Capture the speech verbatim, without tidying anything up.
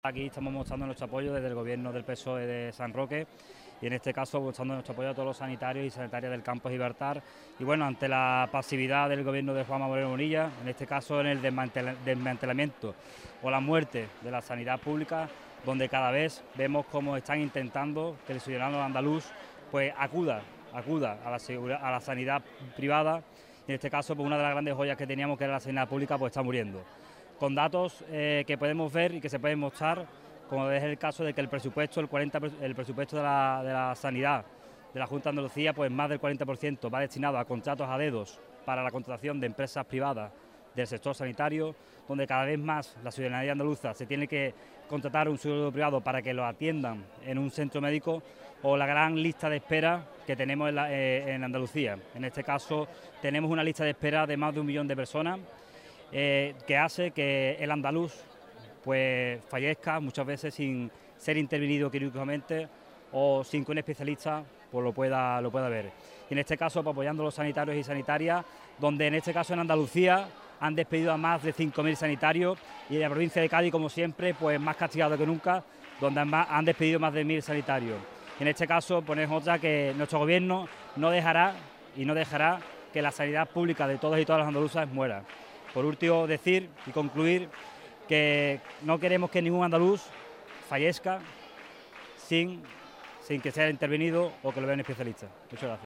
Aquí estamos mostrando nuestro apoyo desde el gobierno del P S O E de San Roque y en este caso mostrando nuestro apoyo a todos los sanitarios y sanitarias del campo de Gibraltar y bueno, ante la pasividad del gobierno de Juanma Moreno Bonilla, en este caso en el desmantelamiento o la muerte de la sanidad pública, donde cada vez vemos cómo están intentando que el ciudadano andaluz pues acuda, acuda a la, a la sanidad privada. En este caso, pues una de las grandes joyas que teníamos, que era la sanidad pública, pues está muriendo. Con datos eh, que podemos ver y que se pueden mostrar, como es el caso de que el presupuesto, el, cuarenta, el presupuesto de la, de la sanidad de la Junta de Andalucía, pues más del cuarenta por ciento va destinado a contratos a dedos para la contratación de empresas privadas del sector sanitario, donde cada vez más la ciudadanía andaluza se tiene que contratar un seguro privado para que lo atiendan en un centro médico, o la gran lista de espera que tenemos en, la, eh, en Andalucía. En este caso tenemos una lista de espera de más de un millón de personas, Eh, que hace que el andaluz pues fallezca muchas veces sin ser intervenido quirúrgicamente o sin que un especialista pues, lo, pueda, lo pueda ver. Y en este caso pues, apoyando a los sanitarios y sanitarias, donde en este caso en Andalucía han despedido a más de cinco mil sanitarios y en la provincia de Cádiz, como siempre, pues más castigado que nunca, donde han, han despedido más de mil sanitarios. Y en este caso ponemos otra, que nuestro gobierno no dejará y no dejará que la sanidad pública de todos y todas las andaluzas muera. Por último, decir y concluir que no queremos que ningún andaluz fallezca sin, sin que sea intervenido o que lo vea un especialista. Muchas gracias.